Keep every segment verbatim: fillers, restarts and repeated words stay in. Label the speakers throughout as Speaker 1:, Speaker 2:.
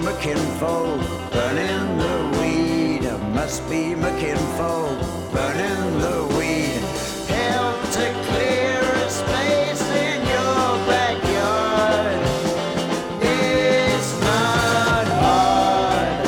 Speaker 1: my kinfolk, burning the weed. Must be my kinfolk, burning the weed. Help to clear a space in your backyard. It's not hard.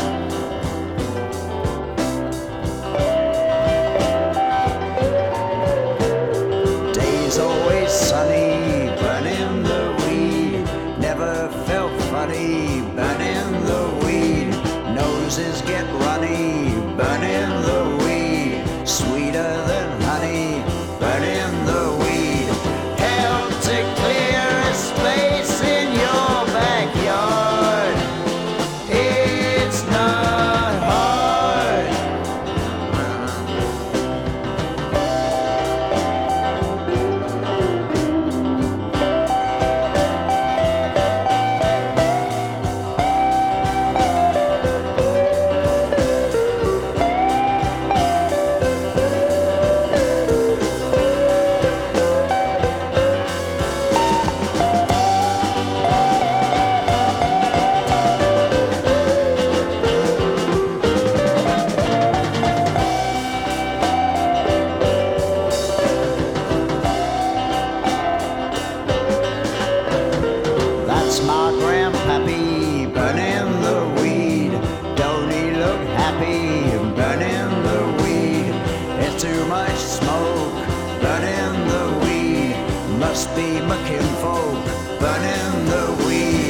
Speaker 1: Days always sunny, burning the weed. Never felt funny, burning the weed. Noses get runny, burning the weed. Sweeter than honey, burning the weed. Help to clear a space in your backyard. It's not hard. That's my grandpappy, burning the weed. Don't he look happy, burning the weed? It's too much smoke, burning the weed. Must be my kinfolk, burning the weed.